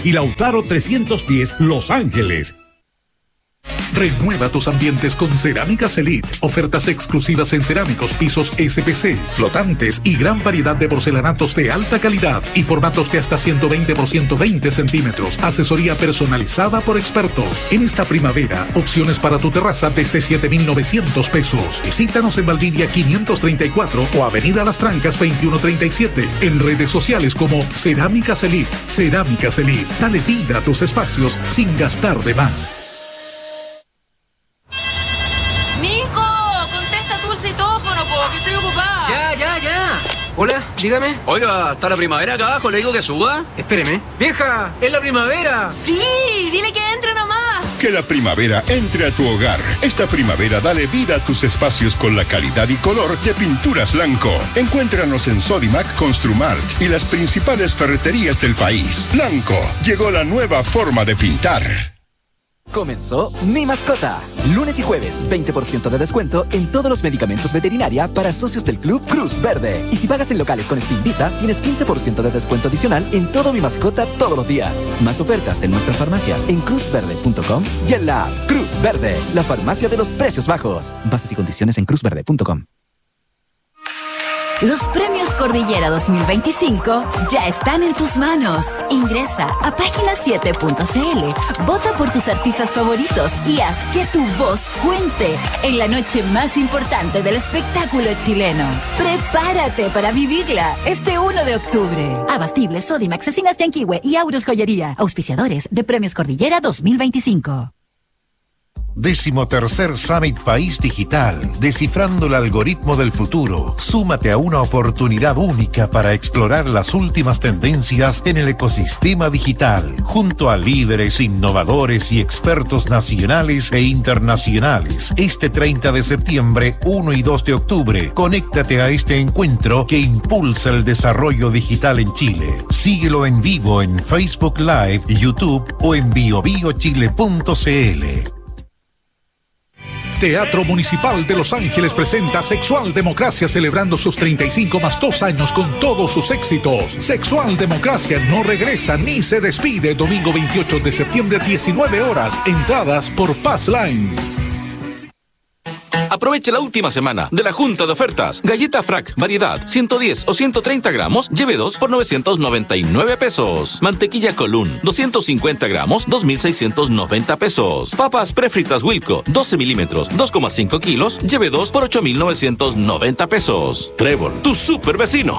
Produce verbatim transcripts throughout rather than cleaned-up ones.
y Lautaro trescientos diez Los Ángeles. Renueva tus ambientes con Cerámicas Elite. Ofertas exclusivas en cerámicos, pisos S P C, flotantes y gran variedad de porcelanatos de alta calidad y formatos de hasta ciento veinte por ciento veinte centímetros. Asesoría personalizada por expertos. En esta primavera, opciones para tu terraza desde siete mil novecientos pesos. Visítanos en Valdivia quinientos treinta y cuatro o Avenida Las Trancas veintiuno treinta y siete. En redes sociales como Cerámicas Elite. Cerámicas Elite. Dale vida a tus espacios sin gastar de más. Ya, ya, ya. Hola, dígame. Oiga, ¿está la primavera acá abajo? ¿Le digo que suba? Espéreme. ¡Vieja! ¡Es la primavera! ¡Sí! ¡Dile que entre nomás! Que la primavera entre a tu hogar. Esta primavera dale vida a tus espacios con la calidad y color de Pinturas Blanco. Encuéntranos en Sodimac, Construmart y las principales ferreterías del país. Blanco, llegó la nueva forma de pintar. Comenzó Mi Mascota. Lunes y jueves, veinte por ciento de descuento en todos los medicamentos veterinaria para socios del Club Cruz Verde. Y si pagas en locales con Spin Visa, tienes quince por ciento de descuento adicional en todo Mi Mascota todos los días. Más ofertas en nuestras farmacias en cruz verde punto com y en la app Cruz Verde, la farmacia de los precios bajos. Bases y condiciones en cruz verde punto com. Los premios Cordillera dos mil veinticinco ya están en tus manos. Ingresa a página siete punto c l, vota por tus artistas favoritos y haz que tu voz cuente en la noche más importante del espectáculo chileno. Prepárate para vivirla este uno de octubre. Abastible, Sodimac, Cecinas Yanquihue y Aurus Joyería, auspiciadores de Premios Cordillera dos mil veinticinco. Décimo tercer Summit País Digital, descifrando el algoritmo del futuro. Súmate a una oportunidad única para explorar las últimas tendencias en el ecosistema digital, junto a líderes, innovadores y expertos nacionales e internacionales. Este treinta de septiembre, uno y dos de octubre, conéctate a este encuentro que impulsa el desarrollo digital en Chile. Síguelo en vivo en Facebook Live, YouTube o en bio bio chile punto c l. Teatro Municipal de Los Ángeles presenta Sexual Democracia, celebrando sus treinta y cinco más dos años con todos sus éxitos. Sexual Democracia no regresa ni se despide. Domingo veintiocho de septiembre, diecinueve horas. Entradas por Passline. Aproveche la última semana de la Junta de Ofertas. Galleta Frac, variedad, ciento diez o ciento treinta gramos, lleve dos por novecientos noventa y nueve pesos. Mantequilla Colún, doscientos cincuenta gramos, dos mil seiscientos noventa pesos. Papas prefritas Wilco, doce milímetros, dos coma cinco kilos, lleve dos por ocho mil novecientos noventa pesos. Trébol, tu super vecino.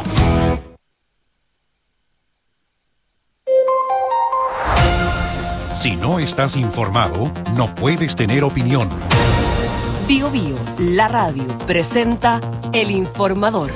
Si no estás informado, no puedes tener opinión. Bio Bio, la radio, presenta El Informador.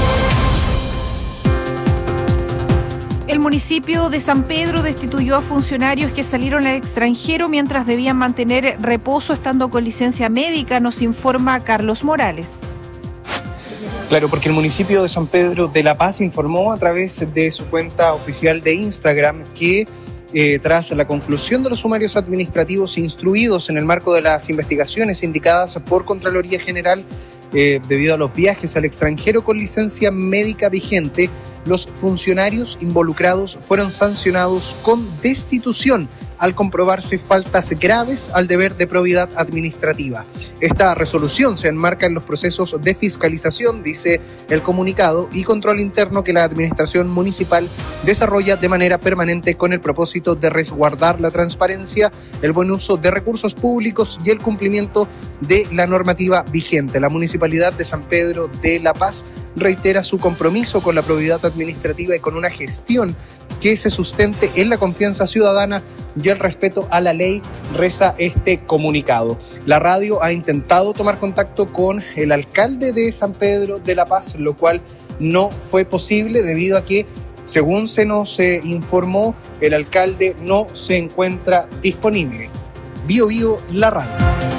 El municipio de San Pedro destituyó a funcionarios que salieron al extranjero mientras debían mantener reposo estando con licencia médica, nos informa Carlos Morales. Claro, porque el municipio de San Pedro de La Paz informó a través de su cuenta oficial de Instagram que Eh, tras la conclusión de los sumarios administrativos instruidos en el marco de las investigaciones indicadas por Contraloría General eh, debido a los viajes al extranjero con licencia médica vigente, los funcionarios involucrados fueron sancionados con destitución al comprobarse faltas graves al deber de probidad administrativa. Esta resolución se enmarca en los procesos de fiscalización, dice el comunicado, y control interno que la administración municipal desarrolla de manera permanente con el propósito de resguardar la transparencia, el buen uso de recursos públicos y el cumplimiento de la normativa vigente. La Municipalidad de San Pedro de La Paz reitera su compromiso con la probidad administrativa y con una gestión que se sustente en la confianza ciudadana y el respeto a la ley, reza este comunicado. La radio ha intentado tomar contacto con el alcalde de San Pedro de La Paz, lo cual no fue posible debido a que, según se nos eh, informó, el alcalde no se encuentra disponible. Bio Bio, la radio.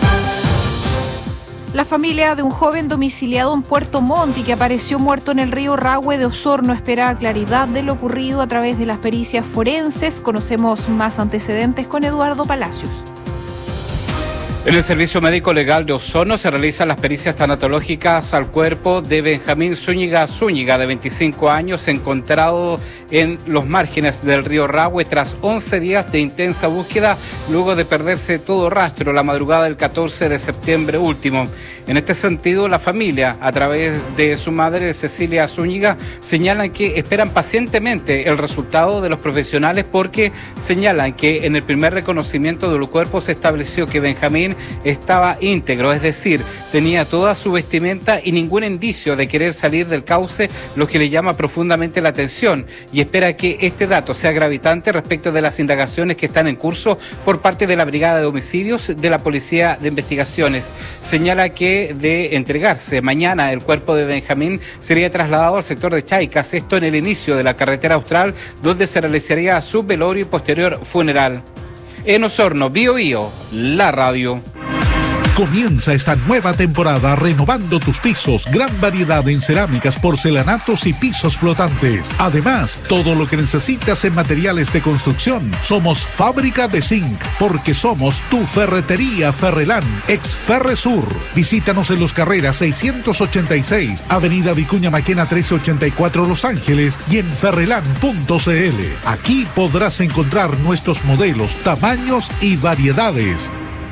La familia de un joven domiciliado en Puerto Montt y que apareció muerto en el río Rahue de Osorno espera claridad de lo ocurrido a través de las pericias forenses. Conocemos más antecedentes con Eduardo Palacios. En el Servicio Médico Legal de Osorno se realizan las pericias tanatológicas al cuerpo de Benjamín Zúñiga Zúñiga, de veinticinco años, encontrado en los márgenes del río Rahue tras once días de intensa búsqueda, luego de perderse todo rastro la madrugada del catorce de septiembre último. En este sentido, la familia, a través de su madre Cecilia Zúñiga, señalan que esperan pacientemente el resultado de los profesionales, porque señalan que en el primer reconocimiento del cuerpo se estableció que Benjamín estaba íntegro, es decir, tenía toda su vestimenta y ningún indicio de querer salir del cauce, lo que le llama profundamente la atención, y espera que este dato sea gravitante respecto de las indagaciones que están en curso por parte de la Brigada de Homicidios de la Policía de Investigaciones. Señala que de entregarse mañana el cuerpo de Benjamín sería trasladado al sector de Chaicas, esto en el inicio de la carretera austral, donde se realizaría su velorio y posterior funeral. En Osorno, Bío Bío, la radio. Comienza esta nueva temporada renovando tus pisos. Gran variedad en cerámicas, porcelanatos y pisos flotantes. Además, todo lo que necesitas en materiales de construcción. Somos Fábrica de Zinc, porque somos tu ferretería Ferrelán, ex Ferresur. Visítanos en Los Carreras seiscientos ochenta y seis, Avenida Vicuña Maquena trece ochenta y cuatro, Los Ángeles, y en ferrelán punto c l. Aquí podrás encontrar nuestros modelos, tamaños y variedades.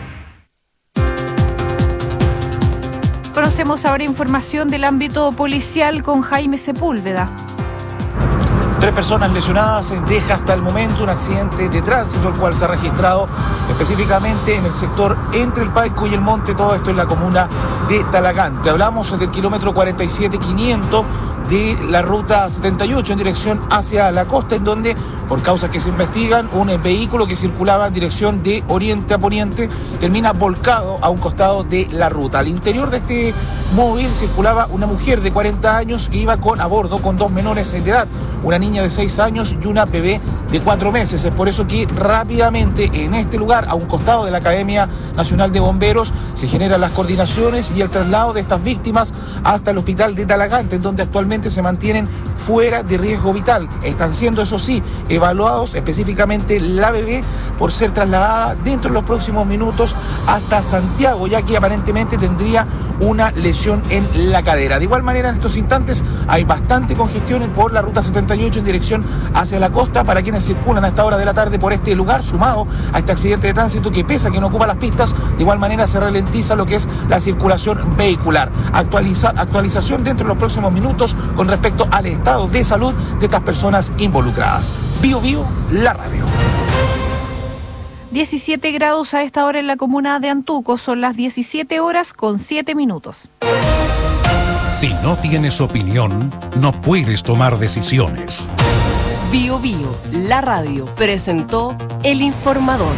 Conocemos ahora información del ámbito policial con Jaime Sepúlveda. Tres personas lesionadas deja hasta el momento un accidente de tránsito, el cual se ha registrado específicamente en el sector entre el Paico y el Monte, todo esto en la comuna de Talagante. Hablamos del kilómetro cuarenta y siete quinientos de la ruta setenta y ocho en dirección hacia la costa, en donde, por causas que se investigan, un vehículo que circulaba en dirección de oriente a poniente termina volcado a un costado de la ruta. Al interior de este móvil circulaba una mujer de cuarenta años que iba con, a bordo con dos menores de edad, una niña de seis años y una bebé de cuatro meses. Es por eso que rápidamente en este lugar, a un costado de la Academia Nacional de Bomberos, se generan las coordinaciones y el traslado de estas víctimas hasta el hospital de Talagante, en donde actualmente se mantienen fuera de riesgo vital. Están siendo, eso sí, evaluados, específicamente la bebé, por ser trasladada dentro de los próximos minutos hasta Santiago, ya que aparentemente tendría una lesión en la cadera. De igual manera, en estos instantes hay bastante congestión por la ruta setenta y ocho en dirección hacia la costa para quienes circulan a esta hora de la tarde por este lugar, sumado a este accidente de tránsito que, pese a que no ocupa las pistas, de igual manera se ralentiza lo que es la circulación vehicular. Actualiza, actualización dentro de los próximos minutos con respecto al estado de salud de estas personas involucradas. Bío Bío, la radio. diecisiete grados a esta hora en la comuna de Antuco, son las diecisiete horas con siete minutos. Si no tienes opinión, no puedes tomar decisiones. Bío Bío, la radio, presentó El Informador.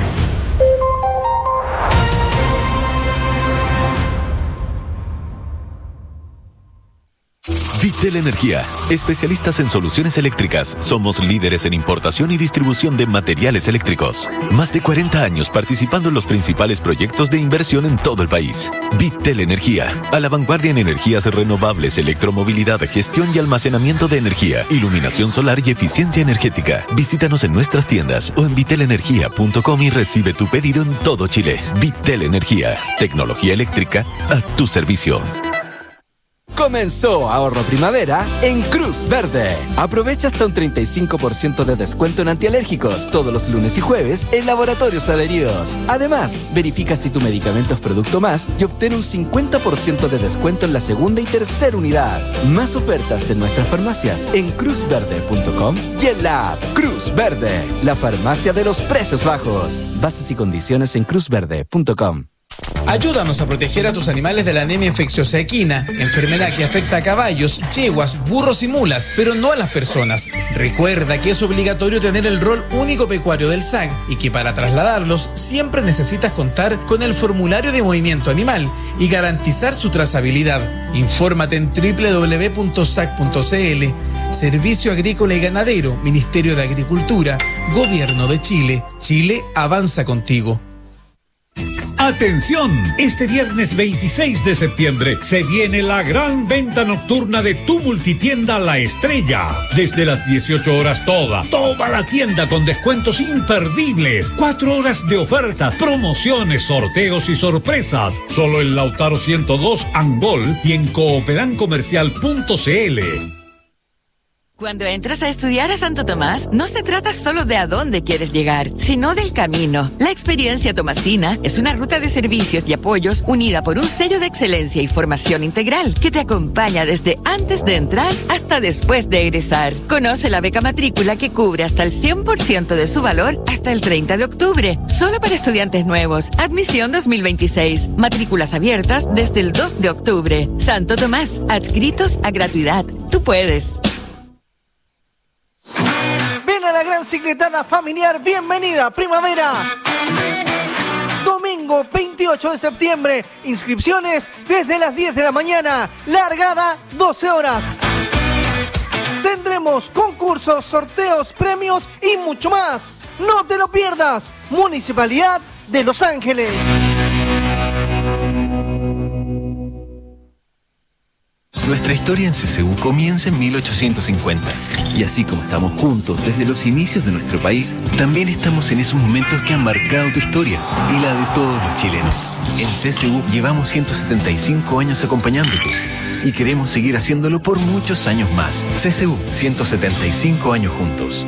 Vitel Energía, especialistas en soluciones eléctricas. Somos líderes en importación y distribución de materiales eléctricos. Más de cuarenta años participando en los principales proyectos de inversión en todo el país. Vitel Energía, a la vanguardia en energías renovables, electromovilidad, gestión y almacenamiento de energía, iluminación solar y eficiencia energética. Visítanos en nuestras tiendas o en vitel energía punto com y recibe tu pedido en todo Chile. Vitel Energía, tecnología eléctrica a tu servicio. Comenzó Ahorro Primavera en Cruz Verde. Aprovecha hasta un treinta y cinco por ciento de descuento en antialérgicos todos los lunes y jueves en laboratorios adheridos. Además, verifica si tu medicamento es producto más y obtén un cincuenta por ciento de descuento en la segunda y tercera unidad. Más ofertas en nuestras farmacias en cruz verde punto com y en la app Cruz Verde, la farmacia de los precios bajos. Bases y condiciones en cruz verde punto com. Ayúdanos a proteger a tus animales de la anemia infecciosa equina, enfermedad que afecta a caballos, yeguas, burros y mulas, pero no a las personas. Recuerda que es obligatorio tener el rol único pecuario del S A C y que para trasladarlos siempre necesitas contar con el formulario de movimiento animal y garantizar su trazabilidad. Infórmate en doble u doble u doble u punto s a c punto c l. Servicio Agrícola y Ganadero, Ministerio de Agricultura, Gobierno de Chile. Chile avanza contigo. ¡Atención! Este viernes veintiséis de septiembre se viene la gran venta nocturna de tu multitienda La Estrella. Desde las dieciocho horas toda, toda la tienda con descuentos imperdibles. Cuatro horas de ofertas, promociones, sorteos y sorpresas. Solo en Lautaro ciento dos Angol y en cooperan comercial punto c l. Cuando entras a estudiar a Santo Tomás, no se trata solo de a dónde quieres llegar, sino del camino. La experiencia tomasina es una ruta de servicios y apoyos unida por un sello de excelencia y formación integral que te acompaña desde antes de entrar hasta después de egresar. Conoce la beca matrícula que cubre hasta el cien por ciento de su valor hasta el treinta de octubre, solo para estudiantes nuevos. Admisión dos mil veintiséis. Matrículas abiertas desde el dos de octubre. Santo Tomás, adscritos a gratuidad. Tú puedes. Ven a la gran cicletada familiar, bienvenida primavera. Domingo veintiocho de septiembre, inscripciones desde las diez de la mañana, largada doce horas. Tendremos concursos, sorteos, premios y mucho más. No te lo pierdas, Municipalidad de Los Ángeles. Nuestra historia en C C U comienza en mil ochocientos cincuenta. Y así como estamos juntos desde los inicios de nuestro país, también estamos en esos momentos que han marcado tu historia y la de todos los chilenos. En C C U llevamos ciento setenta y cinco años acompañándote y queremos seguir haciéndolo por muchos años más. C C U, ciento setenta y cinco años juntos.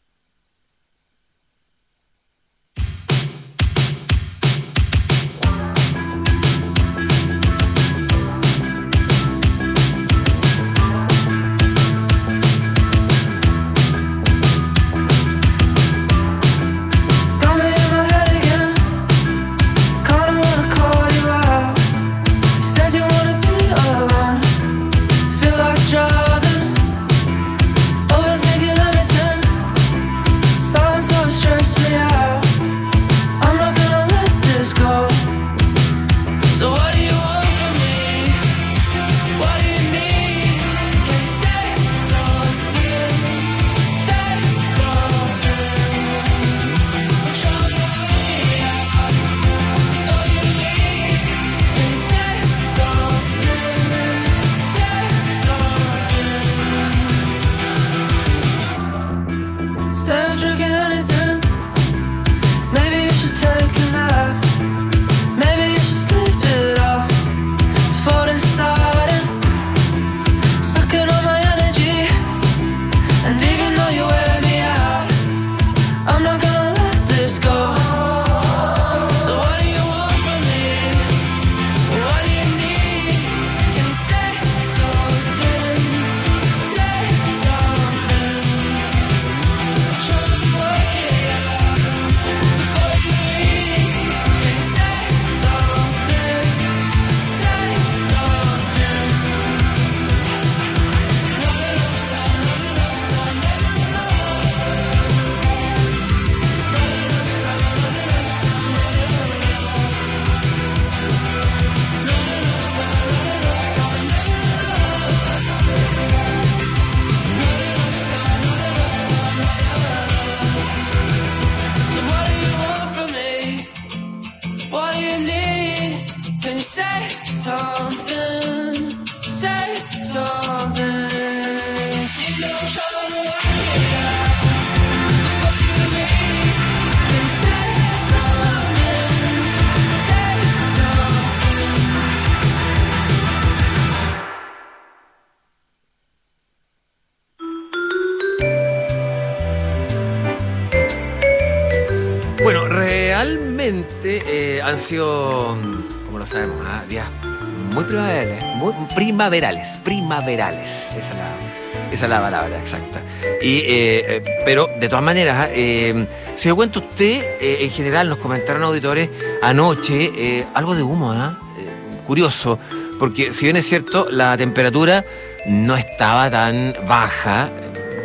Bueno, realmente eh, han sido, como lo sabemos, ¿eh? días muy primaverales, muy primaverales, primaverales, esa es la, esa es la palabra exacta. Y, eh, eh, pero, de todas maneras, eh, se dio cuenta usted, eh, en general, nos comentaron auditores anoche, eh, algo de humo, ¿eh? Eh, curioso, porque si bien es cierto, la temperatura no estaba tan baja,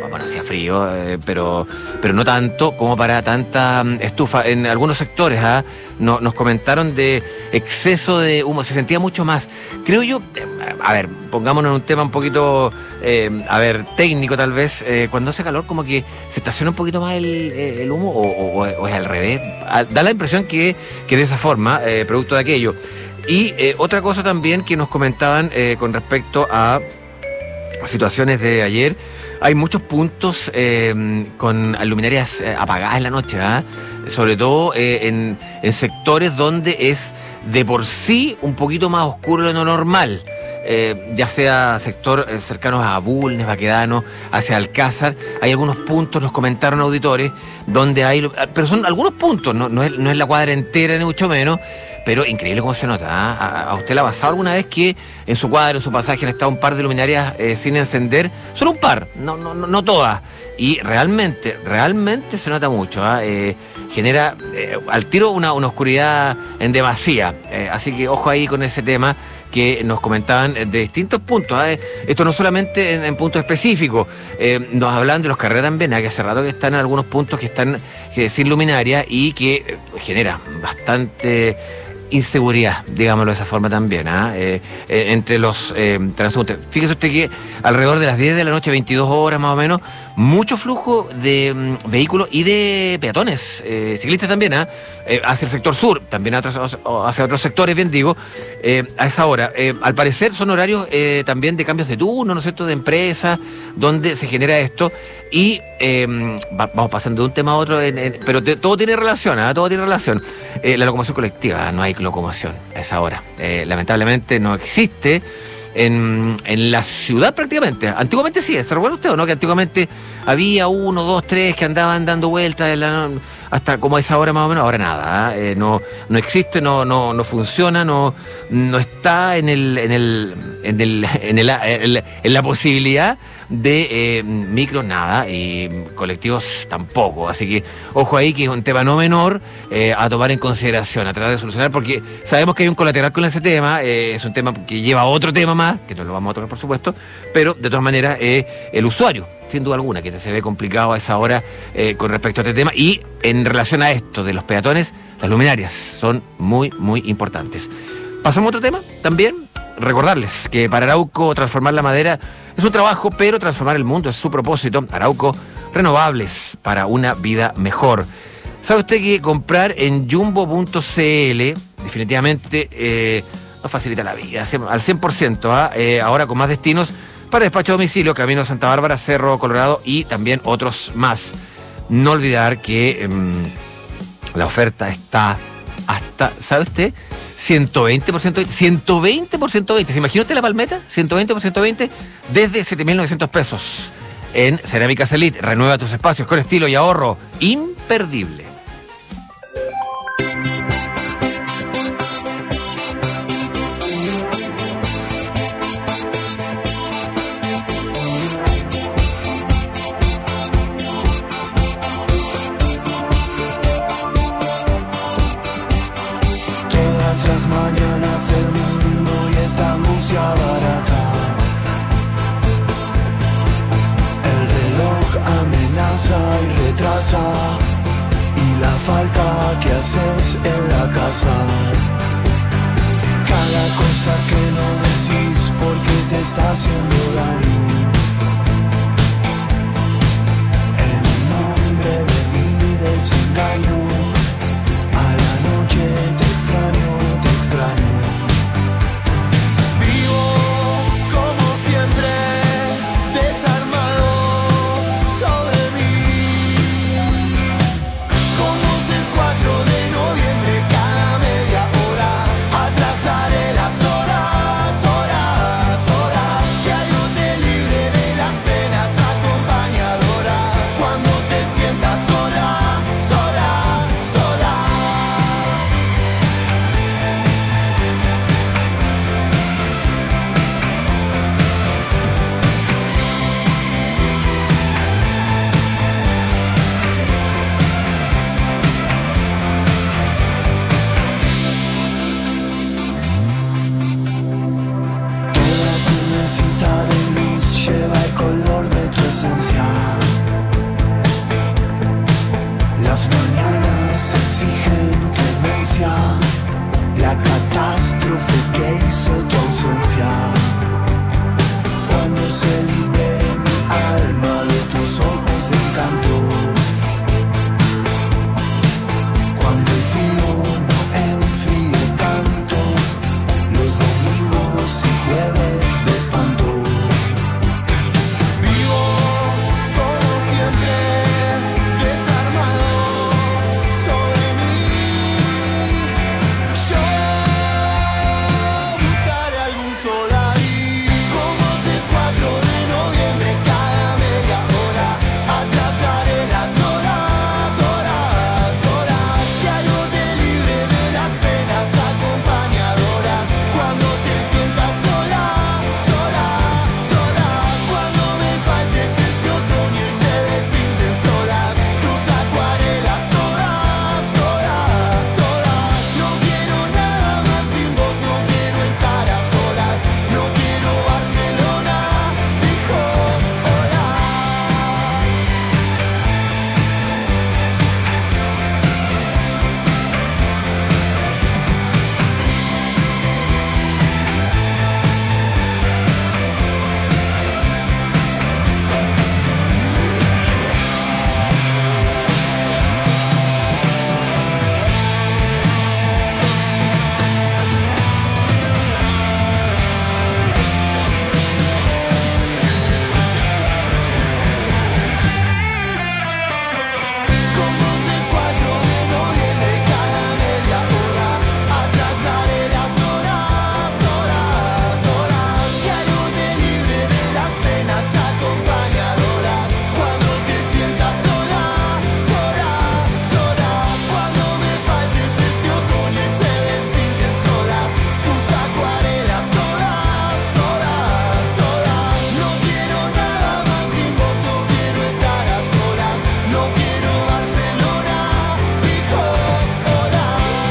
bueno, hacía frío, eh, pero, pero no tanto como para tanta estufa. En algunos sectores ¿ah? no, nos comentaron de exceso de humo, se sentía mucho más. Creo yo, eh, a ver, pongámonos en un tema un poquito, eh, a ver, técnico tal vez, eh, cuando hace calor como que se estaciona un poquito más el, el humo o, o, o es al revés. Da la impresión que, que de esa forma, eh, producto de aquello. Y eh, otra cosa también que nos comentaban eh, con respecto a situaciones de ayer, hay muchos puntos eh, con luminarias eh, apagadas en la noche, ¿eh? sobre todo eh, en, en sectores donde es de por sí un poquito más oscuro de lo normal. Eh, ya sea sector eh, cercanos a Bulnes, Baquedano, hacia Alcázar, hay algunos puntos, nos comentaron auditores, donde hay, pero son algunos puntos, no, no, es, no es la cuadra entera ni mucho menos, pero increíble cómo se nota. ¿eh? ¿A, a usted le ha pasado alguna vez que en su cuadra, en su pasaje, han estado un par de luminarias eh, sin encender? Solo un par, no, no, no, no todas. Y realmente, realmente se nota mucho. ¿eh? Eh, genera eh, al tiro una, una oscuridad en demasía. Eh, así que ojo ahí con ese tema que nos comentaban de distintos puntos. ¿eh? Esto no solamente en, en puntos específicos. Eh, nos hablan de los carreras en Vena, que hace rato que están en algunos puntos que están que sin luminaria y que eh, genera bastante inseguridad, digámoslo de esa forma también, ¿eh? Eh, eh, entre los eh, transeúntes. Fíjese usted que alrededor de las diez de la noche, veintidós horas más o menos, mucho flujo de mm, vehículos y de peatones, eh, ciclistas también, ¿eh? Eh, hacia el sector sur, también a otros, hacia otros sectores, bien digo, eh, a esa hora. Eh, al parecer son horarios eh, también de cambios de turno, ¿no es cierto?, de empresas, donde se genera esto, y eh, va, vamos pasando de un tema a otro, en, en, pero te, todo tiene relación, ¿eh? todo tiene relación. Eh, la locomoción colectiva, no hay locomoción a esa hora. Eh, lamentablemente no existe en, en la ciudad prácticamente. Antiguamente sí, ¿se recuerda usted o no? Que antiguamente había uno, dos, tres que andaban dando vueltas en la, hasta como a esa hora más o menos. Ahora nada, ¿eh? no, no existe, no, no, no funciona, no, no está en el, en el, en el, en el, en, el, en la posibilidad de eh, micros, nada, y colectivos tampoco. Así que ojo ahí, que es un tema no menor eh, a tomar en consideración, a tratar de solucionar, porque sabemos que hay un colateral con ese tema, eh, es un tema que lleva a otro tema más, que no lo vamos a tocar por supuesto, pero de todas maneras eh, el usuario, sin duda alguna, que se ve complicado a esa hora eh, con respecto a este tema. Y en relación a esto de los peatones, las luminarias son muy, muy importantes. Pasamos a otro tema también. Recordarles que para Arauco transformar la madera es un trabajo, pero transformar el mundo es su propósito. Arauco, renovables para una vida mejor. ¿Sabe usted que comprar en jumbo punto c l definitivamente eh, nos facilita la vida al cien por ciento? ¿ah? Eh, ahora con más destinos para despacho a domicilio, Camino Santa Bárbara, Cerro Colorado y también otros más. No olvidar que eh, la oferta está hasta, ¿sabe usted? ciento veinte por ciento, ciento veinte por ciento veinte. ¿Se imagina usted la palmeta? ciento veinte por ciento veinte desde siete mil novecientos pesos. En Cerámicas Elite, renueva tus espacios con estilo y ahorro imperdible. Y nos exigen clemencia, la catástrofe que hizo tu ausencia. Cuando se libere mi alma de tus ojos de encanto, cuando el frío no enfríe tanto, los domingos y jueves de espanto. Vivo como siempre, desarmado sobre mí. Yo buscaré algún sol ahí, como si es cuatro de noviembre, cada media hora atrasaré las horas, horas, horas, que algo te libre de las penas acompañadoras. Cuando te sientas sola, sola, sola, cuando me faltes este otoño y se despinten solas tus acuarelas todas, todas, todas. No quiero nada más sin vos, no quiero estar a solas, no quiero Barcelona, dijo hola. Como si es cuatro de noviembre, cada media hora atrasaré las horas, horas, horas, que algo te libre de las penas acompañadoras. Cuando te sientas sola, sola, sola, cuando me faltes este otoño y se despinten solas tus acuarelas todas, todas, todas. No quiero nada más sin vos, no quiero estar a solas, no quiero Barcelona, dijo hola.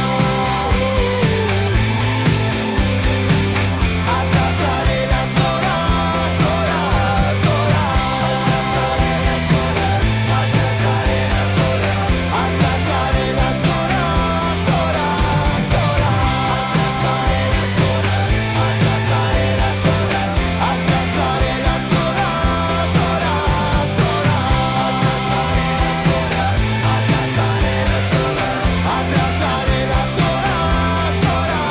Atrasaré las horas, horas, horas, atrasaré las horas, atrasaré las horas, atrasaré las horas, horas, horas, atrasaré las horas, atrasaré las horas, atrasaré las horas, horas, horas, atrasaré las horas, atrasaré las horas, atrasaré las horas,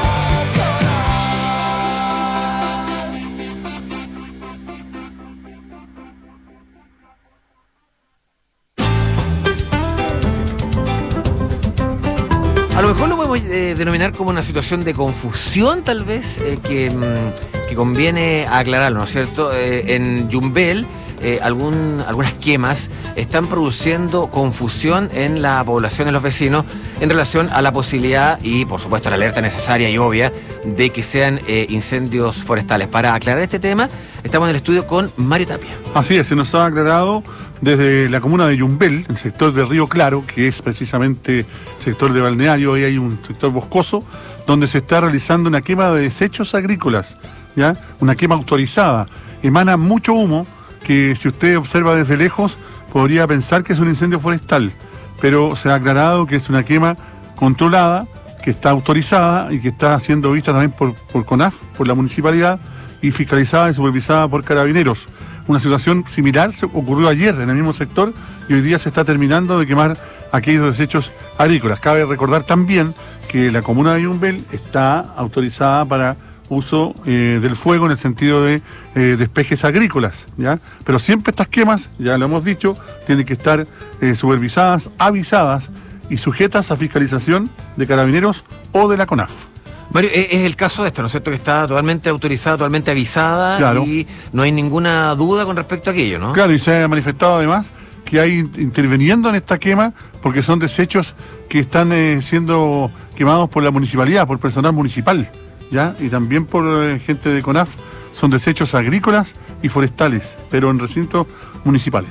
A lo mejor lo podemos eh, denominar como una situación de confusión, tal vez, eh, que, mm, que conviene aclararlo, ¿no es cierto? Eh, en Yumbel, eh, algún, algunas quemas están produciendo confusión en la población, en los vecinos, en relación a la posibilidad y, por supuesto, la alerta necesaria y obvia de que sean eh, incendios forestales. Para aclarar este tema, estamos en el estudio con Mario Tapia. Así es, se nos ha aclarado desde la comuna de Yumbel, el sector de Río Claro, que es precisamente sector de balneario, ahí hay un sector boscoso, donde se está realizando una quema de desechos agrícolas, ¿ya? Una quema autorizada. Emana mucho humo, que si usted observa desde lejos, podría pensar que es un incendio forestal, pero se ha aclarado que es una quema controlada, que está autorizada y que está siendo vista también por, por CONAF, por la municipalidad, y fiscalizada y supervisada por carabineros. Una situación similar se ocurrió ayer en el mismo sector y hoy día se está terminando de quemar aquellos desechos agrícolas. Cabe recordar también que la comuna de Yumbel está autorizada para uso eh, del fuego en el sentido de eh, despejes agrícolas, ¿ya? Pero siempre estas quemas, ya lo hemos dicho, tienen que estar eh, supervisadas, avisadas y sujetas a fiscalización de carabineros o de la CONAF. Mario, es el caso de esto, ¿no es cierto? Que está totalmente autorizada, totalmente avisada, claro, y no hay ninguna duda con respecto a aquello, ¿no? Claro, y se ha manifestado además que hay interviniendo en esta quema porque son desechos que están eh, siendo quemados por la municipalidad, por personal municipal, ¿ya? Y también por eh, gente de CONAF. Son desechos agrícolas y forestales, pero en recintos municipales.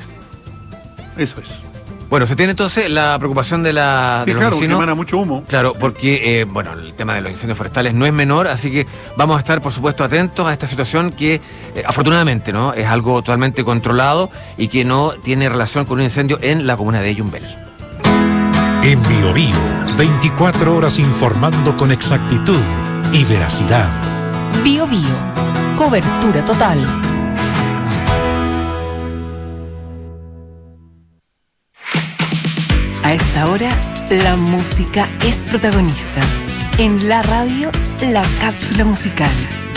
Eso es. Bueno, se tiene entonces la preocupación de, la, sí, de los claro, vecinos. Claro, emana mucho humo. Claro, porque, eh, bueno, el tema de los incendios forestales no es menor, así que vamos a estar, por supuesto, atentos a esta situación que, eh, afortunadamente, ¿no?, es algo totalmente controlado y que no tiene relación con un incendio en la comuna de Yumbel. En Bio Bio, veinticuatro horas informando con exactitud y veracidad. Bio Bio, cobertura total. A esta hora, la música es protagonista. En la radio, la cápsula musical.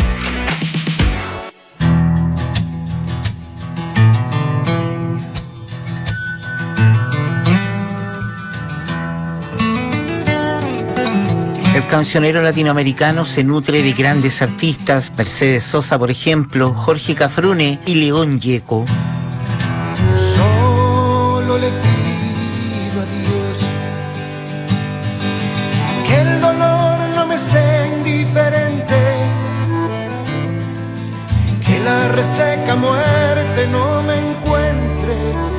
El cancionero latinoamericano se nutre de grandes artistas, Mercedes Sosa, por ejemplo, Jorge Cafrune y León Gieco. Solo le pido a Dios que el dolor no me sea indiferente, que la reseca muerte no me encuentre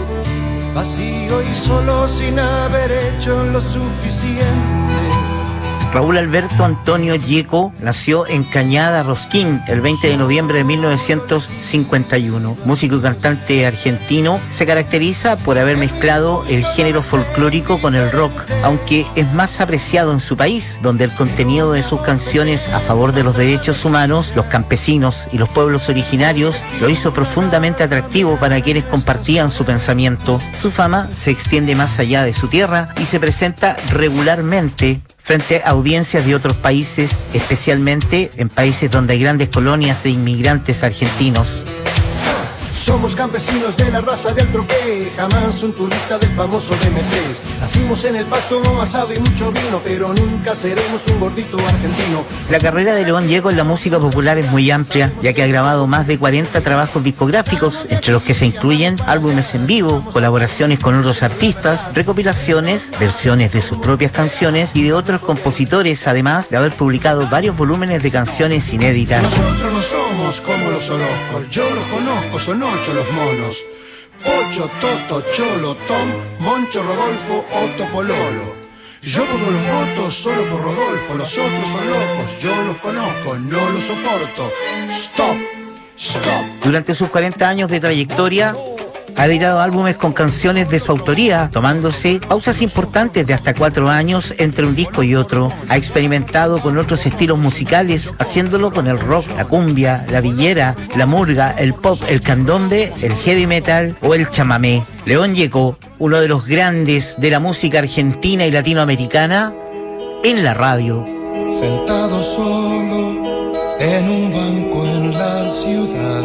vacío y solo sin haber hecho lo suficiente. Raúl Alberto Antonio Gieco nació en Cañada, Rosquín, el veinte de noviembre de mil novecientos cincuenta y uno. Músico y cantante argentino, se caracteriza por haber mezclado el género folclórico con el rock, aunque es más apreciado en su país, donde el contenido de sus canciones a favor de los derechos humanos, los campesinos y los pueblos originarios lo hizo profundamente atractivo para quienes compartían su pensamiento. Su fama se extiende más allá de su tierra y se presenta regularmente frente a audiencias de otros países, especialmente en países donde hay grandes colonias de inmigrantes argentinos. Somos campesinos de la raza del troqué, jamás un turista del famoso D M tres. Nacimos en el pasto, asado y mucho vino, pero nunca seremos un gordito argentino. La carrera de León Gieco en la música popular es muy amplia, ya que ha grabado más de cuarenta trabajos discográficos, entre los que se incluyen álbumes en vivo, colaboraciones con otros artistas, recopilaciones, versiones de sus propias canciones y de otros compositores, además de haber publicado varios volúmenes de canciones inéditas. Nosotros no somos como los Orozcos, yo los conozco, son ocho los monos. Pocho, Toto, Cholo, Tom, Moncho, Rodolfo, Otto, Pololo. Yo pongo los votos solo por Rodolfo, los otros son locos, yo los conozco, no los soporto. Stop, stop. Durante sus cuarenta años de trayectoria, ha editado álbumes con canciones de su autoría, tomándose pausas importantes de hasta cuatro años entre un disco y otro. Ha experimentado con otros estilos musicales, haciéndolo con el rock, la cumbia, la villera, la murga, el pop, el candombe, el heavy metal o el chamamé. León Gieco, uno de los grandes de la música argentina y latinoamericana, en la radio. Sentado solo en un banco en la ciudad,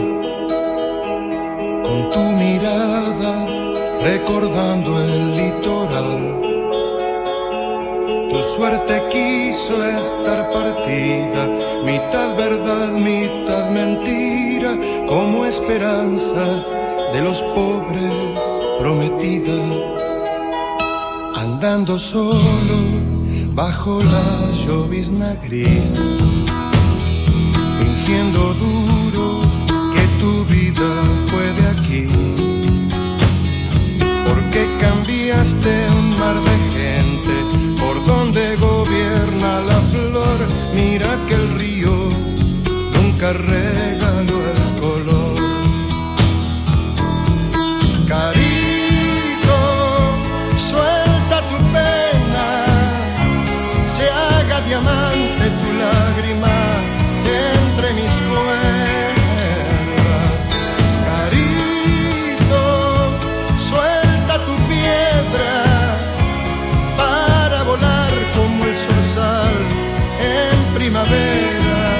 con tu mirada recordando el litoral. Tu suerte quiso estar partida, mitad verdad, mitad mentira, como esperanza de los pobres prometida. Andando solo bajo la llovizna gris, fingiendo duro que tu vida fue de aquí, porque cambiaste un mar de gente por donde gobierna la flor. Mira que el río nunca regaló el color. Carito, suelta tu pena, se haga diamante tu lágrima entre mis cuerdas. Para volar como el zorzal en primavera.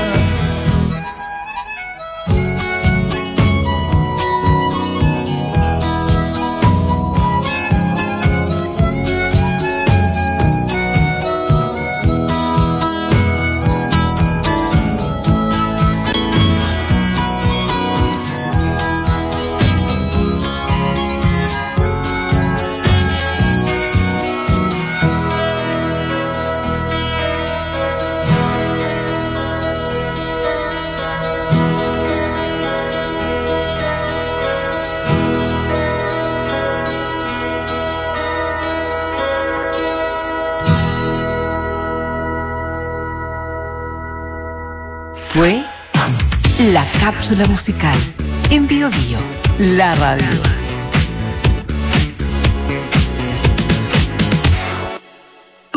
Fue la cápsula musical en Bio Bio, la radio.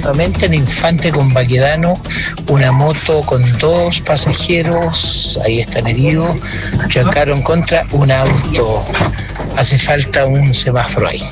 Nuevamente en Infante con Baquedano, una moto con dos pasajeros, ahí están heridos, chocaron contra un auto. Hace falta un semáforo ahí.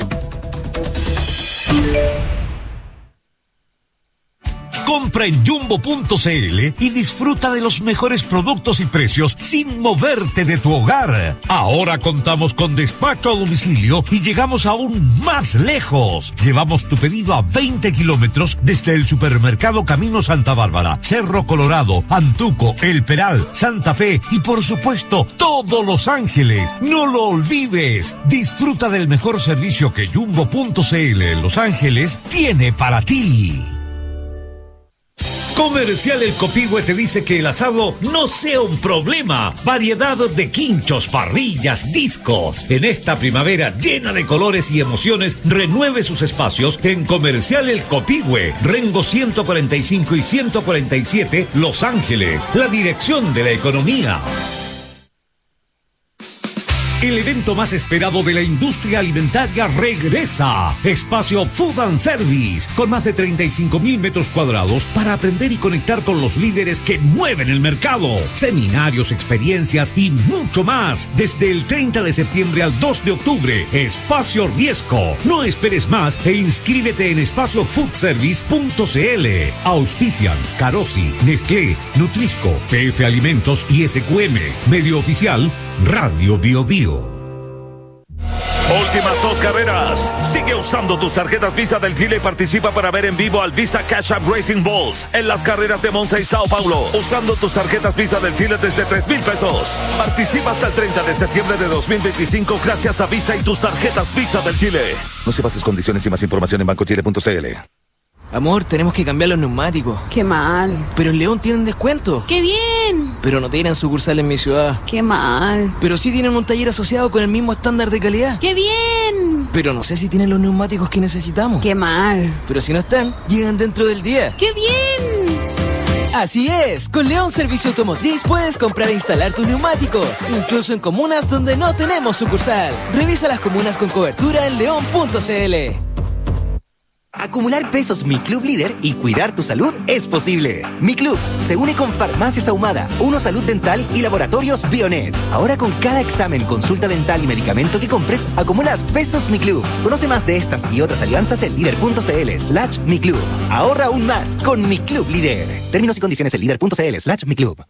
Compra en jumbo punto cl y disfruta de los mejores productos y precios sin moverte de tu hogar. Ahora contamos con despacho a domicilio y llegamos aún más lejos. Llevamos tu pedido a veinte kilómetros desde el supermercado Camino Santa Bárbara, Cerro Colorado, Antuco, El Peral, Santa Fe y por supuesto todos Los Ángeles. No lo olvides. Disfruta del mejor servicio que jumbo punto cl en Los Ángeles tiene para ti. Comercial El Copihue te dice que el asado no sea un problema. Variedad de quinchos, parrillas, discos. En esta primavera llena de colores y emociones, renueve sus espacios en Comercial El Copihue, Rengo ciento cuarenta y cinco y ciento cuarenta y siete, Los Ángeles, la dirección de la economía. El evento más esperado de la industria alimentaria regresa. Espacio Food and Service, con más de treinta y cinco mil metros cuadrados para aprender y conectar con los líderes que mueven el mercado. Seminarios, experiencias y mucho más. Desde el treinta de septiembre al dos de octubre. Espacio Riesco. No esperes más e inscríbete en espacio food service punto cl. Auspician Carosi, Nestlé, Nutrisco, P F Alimentos y S Q M. Medio oficial Radio Bio Bio. Últimas dos carreras. Sigue usando tus tarjetas Visa del Chile y participa para ver en vivo al Visa Cash App Racing Bulls en las carreras de Monza y Sao Paulo. Usando tus tarjetas Visa del Chile desde tres mil pesos. Participa hasta el treinta de septiembre de dos mil veinticinco gracias a Visa y tus tarjetas Visa del Chile. No sepas sus condiciones y más información en banco chile punto cl. Amor, tenemos que cambiar los neumáticos. Qué mal. Pero en León tienen descuento. ¡Qué bien! Pero no tienen sucursal en mi ciudad. ¡Qué mal! Pero sí tienen un taller asociado con el mismo estándar de calidad. ¡Qué bien! Pero no sé si tienen los neumáticos que necesitamos. ¡Qué mal! Pero si no están, llegan dentro del día. ¡Qué bien! Así es, con León Servicio Automotriz puedes comprar e instalar tus neumáticos, incluso en comunas donde no tenemos sucursal. Revisa las comunas con cobertura en león punto cl. Acumular pesos Mi Club Líder y cuidar tu salud es posible. Mi Club se une con Farmacias Ahumada, Uno Salud Dental y Laboratorios Bionet. Ahora con cada examen, consulta dental y medicamento que compres, acumulas pesos Mi Club. Conoce más de estas y otras alianzas en líder punto cl slash Mi Club. Ahorra aún más con Mi Club Líder. Términos y condiciones en líder punto cl slash Mi Club.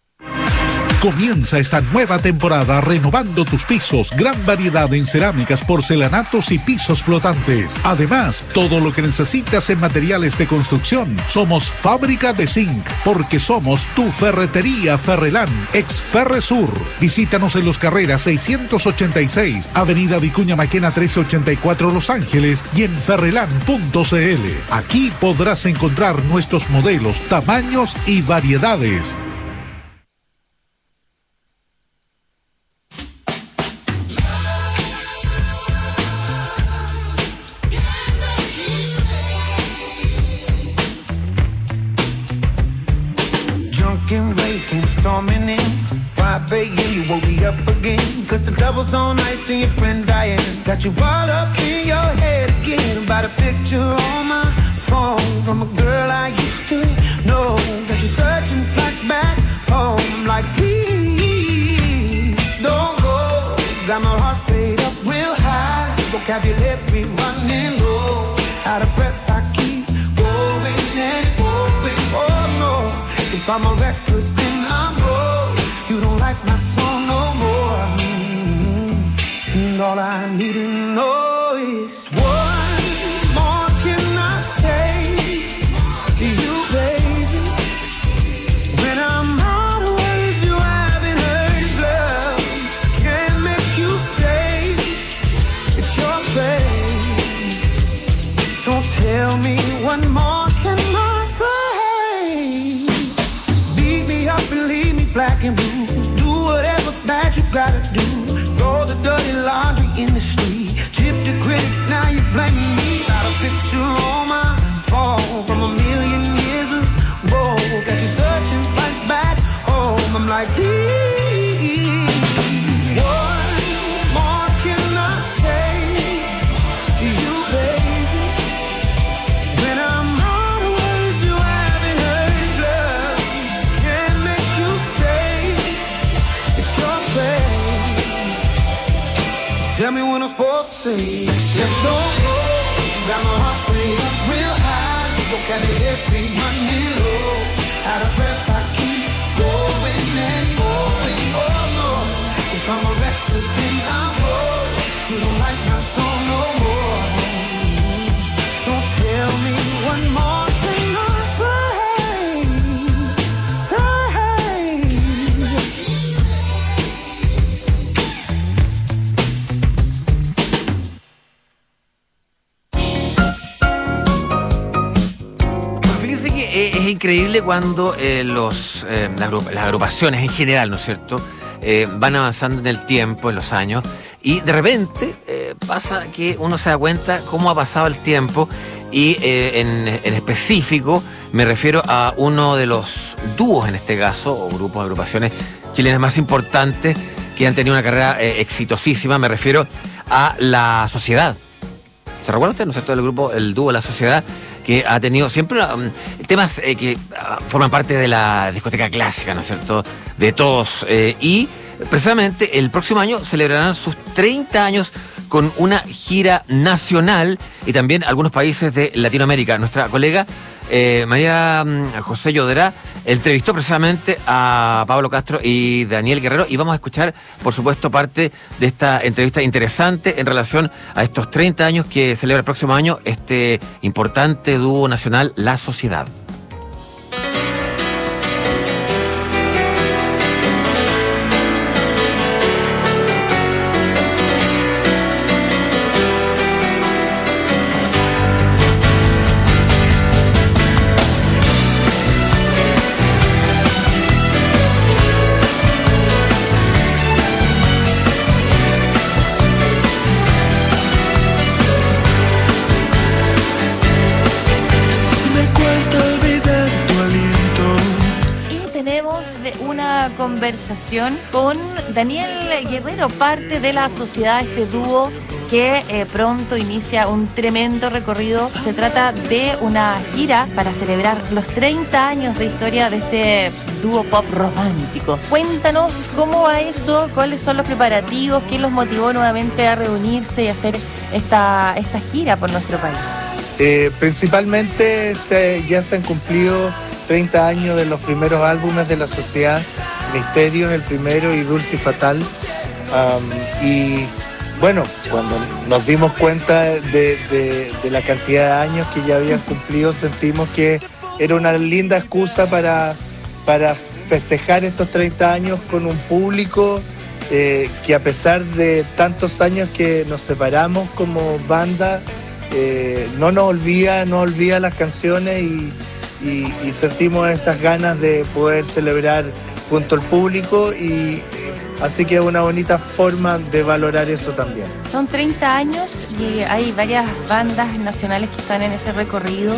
Comienza esta nueva temporada renovando tus pisos. Gran variedad en cerámicas, porcelanatos y pisos flotantes. Además, todo lo que necesitas en materiales de construcción. Somos Fábrica de Zinc, porque somos tu ferretería Ferrelán, ex Ferresur. Visítanos en Los Carreras seiscientos ochenta y seis, Avenida Vicuña Maquena trescientos ochenta y cuatro, Los Ángeles, y en ferrelán punto cl. Aquí podrás encontrar nuestros modelos, tamaños y variedades. Came storming in five a.m. you woke me up again. Cause the double's on ice and your friend Diane got you all up in your head again. About a picture on my phone from a girl I used to know. Got you searching flights back home. I'm like, please don't go. Got my heart rate up real high, vocabulary running low. Out of breath I keep going and going. Oh no, if I'm a record then I'm broke. You don't like my song no more. Mm-hmm. And all I need to know is what more can I say to you, baby? When I'm out of words you haven't heard, love can't make you stay. It's your play. So tell me what more can I say? Beat me up and leave me black and blue. Do whatever that you gotta do. Throw the dirty laundry in the street. Chip the critic, now you blaming me. Got a picture on my phone from a million years ago. Got you searching flights back home. I'm like, please, what more can I say to you, baby? When I'm your sake. Said no, got my heart rate real high. Look at it, it beat money low. Out of breath, I keep going and going. Oh no, if I'm a record, then I roll. You don't like my song no more. So tell me one more thing I say, say. Fíjense que eh, es increíble cuando eh, los, eh, las, agrup- las agrupaciones en general, ¿no es cierto?, eh, van avanzando en el tiempo, en los años, y de repente eh, pasa que uno se da cuenta cómo ha pasado el tiempo y eh, en, en específico me refiero a uno de los dúos en este caso, o grupos de agrupaciones chilenas más importantes que han tenido una carrera eh, exitosísima. Me refiero a La Sociedad. ¿Se recuerda usted, no es cierto, del grupo, el dúo La Sociedad, que ha tenido siempre um, temas eh, que uh, forman parte de la discoteca clásica, ¿no es cierto?, de todos. Eh, y precisamente el próximo año celebrarán sus treinta años con una gira nacional y también algunos países de Latinoamérica. Nuestra colega eh, María um, José Llodera entrevistó precisamente a Pablo Castro y Daniel Guerrero y vamos a escuchar, por supuesto, parte de esta entrevista interesante en relación a estos treinta años que celebra el próximo año este importante dúo nacional, La Sociedad. Conversación con Daniel Guerrero, parte de La Sociedad, este dúo que eh, pronto inicia un tremendo recorrido. Se trata de una gira para celebrar los treinta años de historia de este dúo pop romántico. Cuéntanos cómo va eso, cuáles son los preparativos, qué los motivó nuevamente a reunirse y hacer esta, esta gira por nuestro país. Eh, principalmente se, ya se han cumplido treinta años de los primeros álbumes de La Sociedad, Misterios el primero y Dulce y Fatal. Um, y bueno, cuando nos dimos cuenta de, de, de la cantidad de años que ya habían cumplido, sentimos que era una linda excusa para, para festejar estos treinta años con un público eh, que a pesar de tantos años que nos separamos como banda, eh, no nos olvida, no olvida las canciones y, y, y sentimos esas ganas de poder celebrar junto al público y eh, así que es una bonita forma de valorar eso también. Son treinta años y hay varias bandas nacionales que están en ese recorrido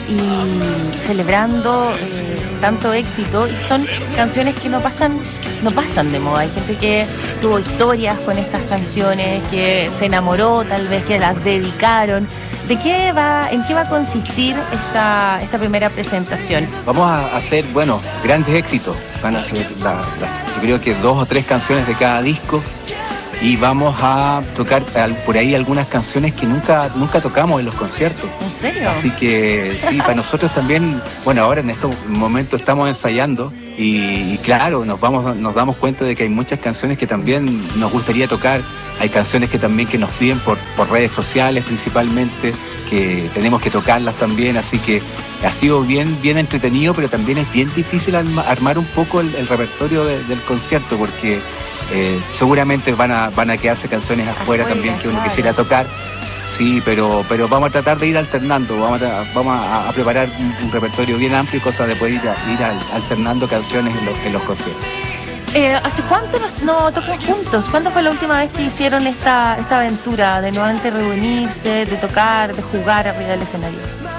y celebrando eh, tanto éxito, y son canciones que no pasan, no pasan de moda. Hay gente que tuvo historias con estas canciones, que se enamoró, tal vez que las dedicaron. ¿De qué va, en qué va a consistir esta, esta primera presentación? Vamos a hacer, bueno, grandes éxitos. Van a ser, la, la, yo creo que dos o tres canciones de cada disco y vamos a tocar por ahí algunas canciones que nunca, nunca tocamos en los conciertos. ¿En serio? Así que sí, para nosotros también, bueno, ahora en estos momentos estamos ensayando y, y claro, nos, vamos, nos damos cuenta de que hay muchas canciones que también nos gustaría tocar. Hay canciones que también que nos piden por, por redes sociales principalmente, que tenemos que tocarlas también, así que ha sido bien, bien entretenido, pero también es bien difícil arma, armar un poco el, el repertorio de, del concierto, porque eh, seguramente van a, van a quedarse canciones afuera, afuera también que uno claro. quisiera tocar, sí, pero, pero vamos a tratar de ir alternando, vamos a, vamos a, a preparar un, un repertorio bien amplio, cosa de poder ir, a, ir a, alternando canciones en los, en los conciertos. Eh, ¿Hace cuánto nos, no tocan juntos? ¿Cuándo fue la última vez que hicieron esta, esta aventura de nuevamente reunirse, de tocar, de jugar arriba del escenario?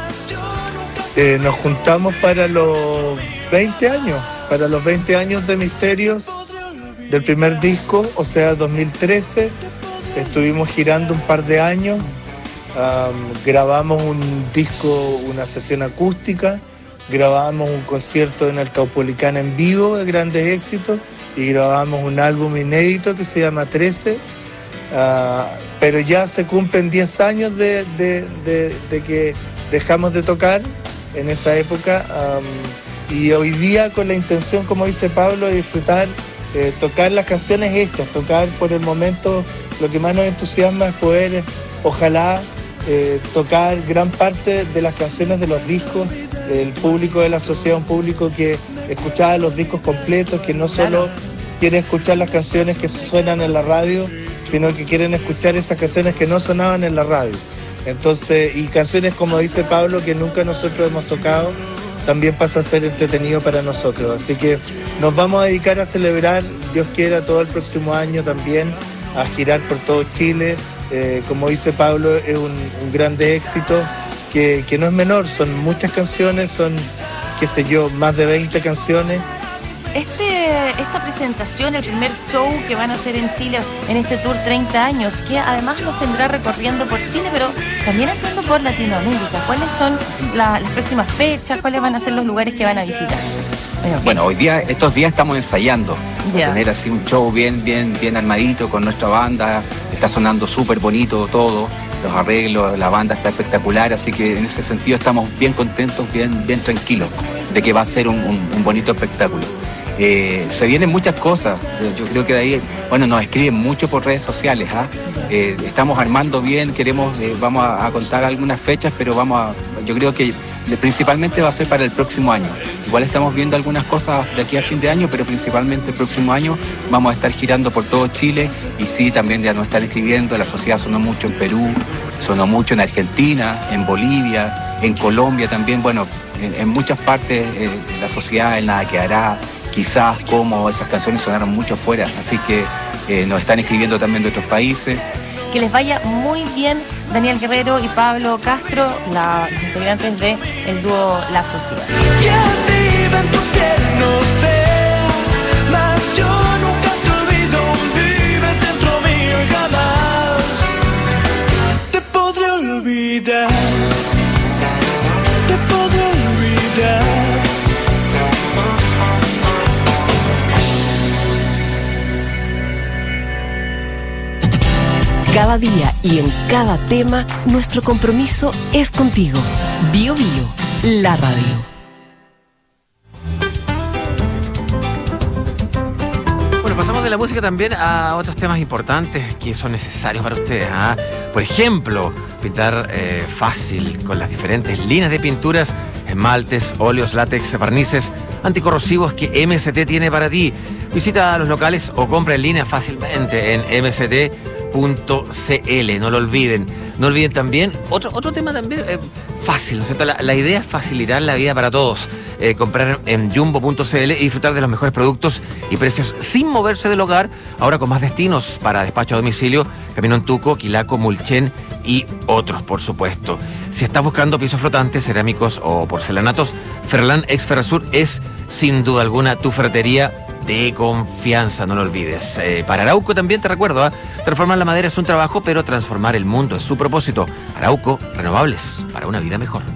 Eh, nos juntamos para los veinte años, para los veinte años de Misterios del primer disco, o sea, dos mil trece. Estuvimos girando un par de años, um, grabamos un disco, una sesión acústica, grabamos un concierto en el Caupolicán en vivo de grandes éxitos y grabamos un álbum inédito que se llama trece, uh, pero ya se cumplen diez años de, de, de, de que dejamos de tocar en esa época, um, y hoy día con la intención, como dice Pablo, de disfrutar, eh, tocar las canciones hechas, tocar por el momento. Lo que más nos entusiasma es poder, ojalá, eh, tocar gran parte de las canciones de los discos. El público de la sociedad, un público que escuchaba los discos completos, que no solo quiere escuchar las canciones que suenan en la radio, sino que quieren escuchar esas canciones que no sonaban en la radio. Entonces, y canciones, como dice Pablo, que nunca nosotros hemos tocado, también pasa a ser entretenido para nosotros. Así que nos vamos a dedicar a celebrar, Dios quiera, todo el próximo año también, a girar por todo Chile. Eh, como dice Pablo, es un, un grande éxito que, que no es menor, son muchas canciones, son, qué sé yo, más de veinte canciones. Este, esta presentación, el primer show que van a hacer en Chile en este tour treinta años, que además los tendrá recorriendo por Chile, pero también entrando por Latinoamérica. ¿Cuáles son la, las próximas fechas? ¿Cuáles van a ser los lugares que van a visitar? Bueno, Bueno, hoy día, estos días estamos ensayando. Ya. Tener así un show bien, bien, bien armadito con nuestra banda. Está sonando súper bonito todo. Los arreglos, la banda está espectacular, así que en ese sentido estamos bien contentos, bien, bien tranquilos de que va a ser un, un, un bonito espectáculo. Eh, se vienen muchas cosas, yo creo que de ahí, bueno, nos escriben mucho por redes sociales, ¿ah? Eh, estamos armando bien, queremos, eh, vamos a, a contar algunas fechas, pero vamos a, yo creo que principalmente va a ser para el próximo año. Igual estamos viendo algunas cosas de aquí a fin de año, pero principalmente el próximo año vamos a estar girando por todo Chile, y sí, también ya nos están escribiendo. La sociedad sonó mucho en Perú, sonó mucho en Argentina, en Bolivia, en Colombia también, bueno, en, en muchas partes eh, la sociedad, el Nada Quedará, quizás, como esas canciones sonaron mucho afuera, así que eh, nos están escribiendo también de otros países. que les vaya muy bien, Daniel Guerrero y Pablo Castro, la, los integrantes de el dúo La Sociedad. Vive en tu piel, no sé, mas yo nunca te olvido, vives dentro mío y jamás te podré olvidar, te podré olvidar. Cada día y en cada tema, nuestro compromiso es contigo. Bio Bio, la radio. Bueno, pasamos de la música también a otros temas importantes que son necesarios para ustedes, ¿ah? Por ejemplo, pintar eh, fácil con las diferentes líneas de pinturas, esmaltes, óleos, látex, barnices, anticorrosivos que M S T tiene para ti. Visita los locales o compra en línea fácilmente en m s t punto c l, no lo olviden. No olviden también, otro, otro tema también eh, fácil, ¿no es cierto? La, la idea es facilitar la vida para todos. Eh, comprar en jumbo punto c l y disfrutar de los mejores productos y precios sin moverse del hogar, ahora con más destinos para despacho a domicilio, Camino Antuco, Quilaco, Mulchen y otros, por supuesto. Si estás buscando pisos flotantes, cerámicos o porcelanatos, Ferralán Ex Ferrasur es sin duda alguna tu ferretería de confianza, no lo olvides. Eh, para Arauco también te recuerdo, ¿eh? Transformar la madera es un trabajo, pero transformar el mundo es su propósito. Arauco, renovables para una vida mejor.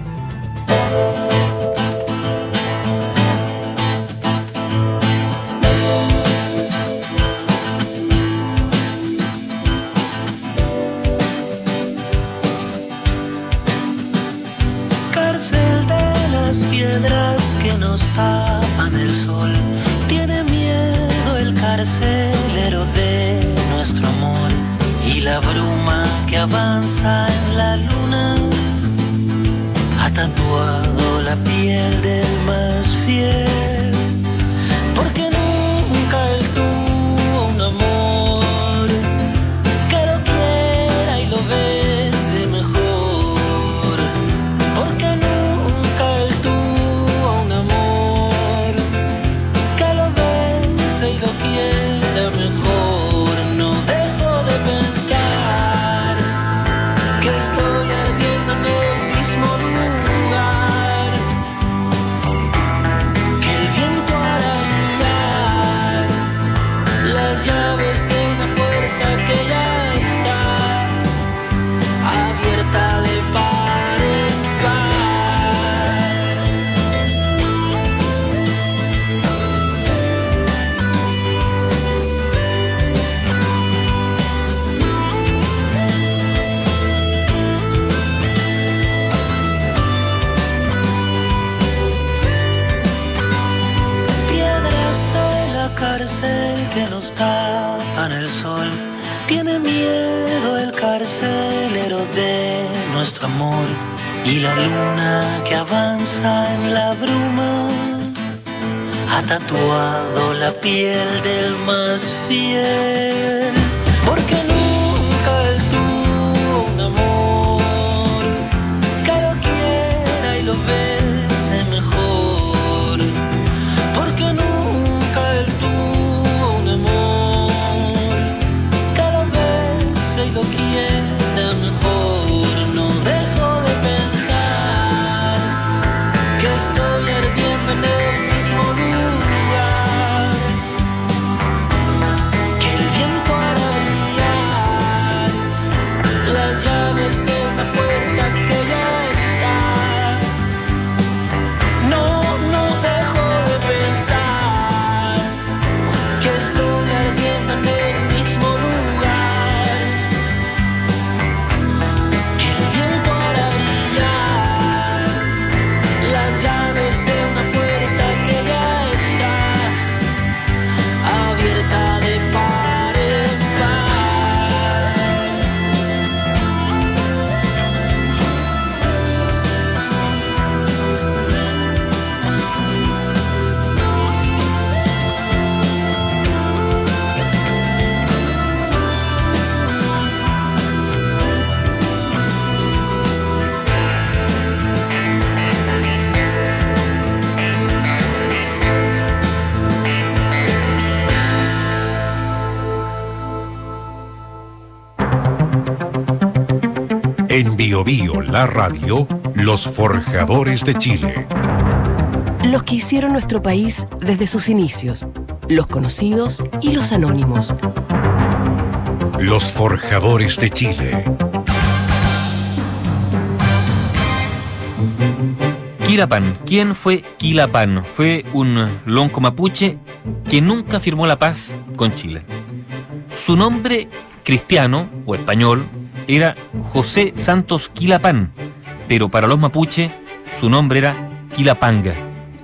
Cárcel de las piedras que nos tapan el sol. Tiene miedo el carcelero de nuestro amor y la bruma que avanza en la luna ha tatuado la piel del más fiel, porque nunca él tuvo un amor que lo quiera y lo bese mejor, porque nunca él tuvo un amor que lo bese y lo quiera mejor. No dejo de pensar que estoy ardiendo en el mismo lugar, nos tapan el sol. Tiene miedo el carcelero de nuestro amor. Y la luna que avanza en la bruma ha tatuado la piel del más fiel. Porque nunca él tuvo un amor que lo quiera y lo bese mejor. Porque nunca él tuvo un amor que lo bese y lo quiera mejor. No dejo de pensar que estoy ardiendo en el mismo lugar, que el viento hará brillar las llaves de una puerta que ya está. No, no dejo de pensar que estoy ardiendo en el mismo lugar, que el viento hará brillar las llaves de una puerta que ya está abierta de par en par. En Bio Bio, la radio, los forjadores de Chile. Los que hicieron nuestro país desde sus inicios, los conocidos y los anónimos. Los forjadores de Chile. Quilapán. ¿Quién fue Quilapán? Fue un lonco mapuche que nunca firmó la paz con Chile. Su nombre cristiano o español era José Santos Quilapán, pero para los mapuche su nombre era Quilapanga.